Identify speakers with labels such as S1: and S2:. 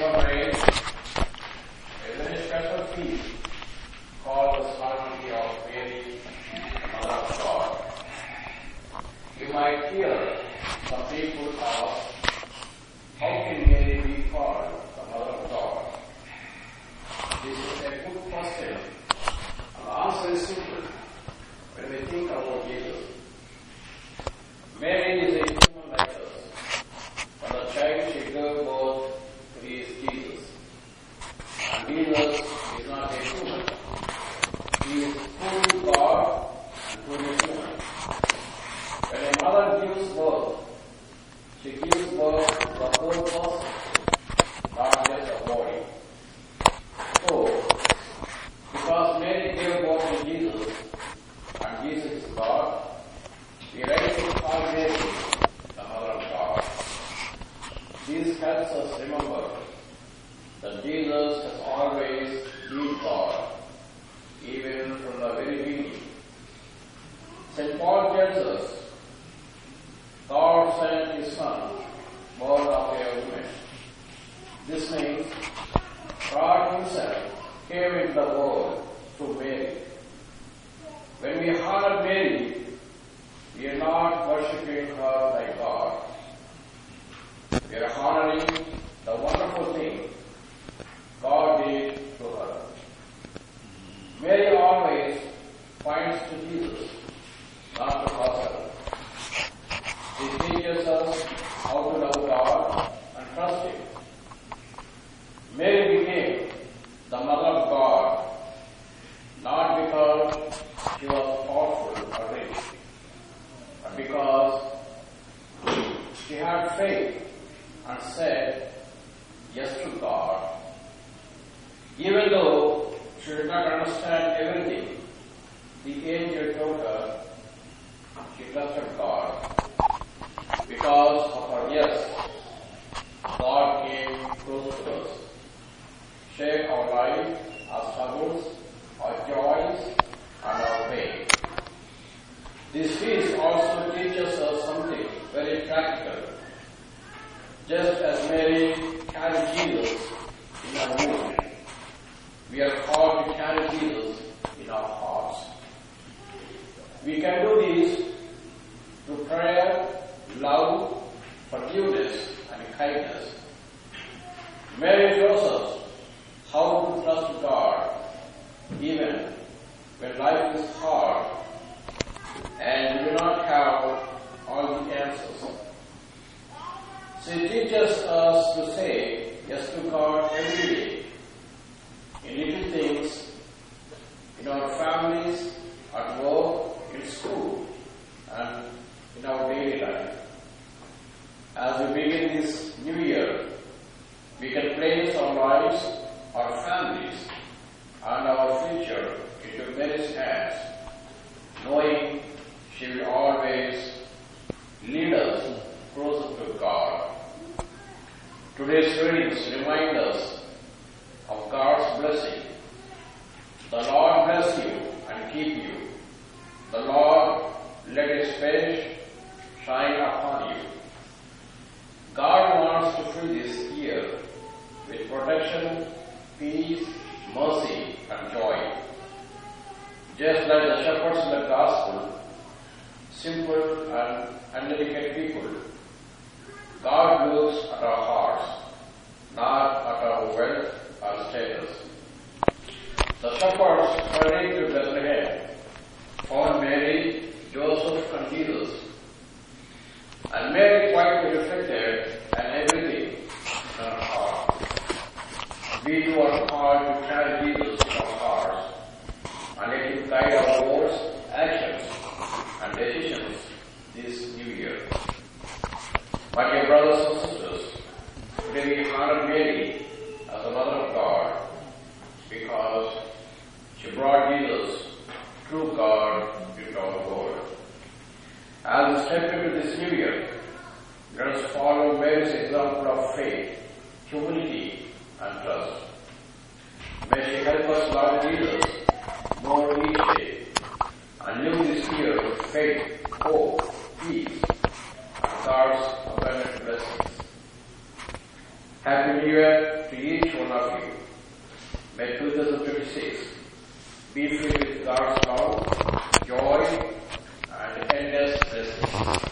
S1: commemorate a very special feast called the Solemnity of Mary, Mother of God. You might hear some people ask, how can Mary be called the Mother of God? This is a good question. And the answer is simple when we think about Jesus. Mary is a human like us. From the child she gave birth to is Jesus. And Jesus is not a human. He is fully God and fully human. When a mother gives birth, she gives birth to the whole person, not just the body. So, because Mary gave birth to Jesus, and Jesus is God, we rightly call Mary the Mother of God. This helps us remember that Jesus has always been God, even from the very beginning. St. Paul tells us, God sent His Son, born of a woman. This means God Himself came into the world through Mary. When we honor Mary, we are not worshipping her like God. We are honoring the wonderful thing God did to her. Mary always points to Jesus, not to herself. She teaches us how to love God and trust Him. Mary became the Mother of God, not because she was powerful or rich, but because she had faith and said yes to God. Even though she did not understand everything the angel told her, she trusted God. Because of her yes, God came close to us, shared our life, our struggles, our joys, and our pain. This feast also teaches us something very practical. Just as Mary carried Jesus in her womb, we are called to carry Jesus in our hearts. We can do this through prayer, love, forgiveness, and kindness. Mary shows us how to trust God even when life is hard and we do not have all the answers. She teaches us to say yes to God every day, in little things, in our families, at work, in school, and in our daily life. As we begin this new year, we can place our lives, our families, and our future into Mary's hands, knowing she will always lead us closer to God. Today's readings remind us of God's blessing. The Lord bless you and keep you. The Lord let His face shine upon you. God wants to fill this year with protection, peace, mercy, and joy. Just like the shepherds in the Gospel, simple and undelicate people, God looks at our hearts, not at our wealth or status. The shepherds hurried to Bethlehem, found Mary, Joseph, and Jesus. And Mary quietly reflected on everything in her heart. We too are called to carry Jesus in our hearts and let Him guide our words, actions, and decisions this new year. My dear brothers and sisters, today we honor Mary as the Mother of God because she brought Jesus, true God, into our world. As we step into this new year, let us follow Mary's example of faith, humility, and trust. May she help us love Jesus more each day and live this year with faith, hope, peace, and God's abundant blessings. Happy New Year to each one of you. May 2026 be filled with God's love, joy, and endless blessings.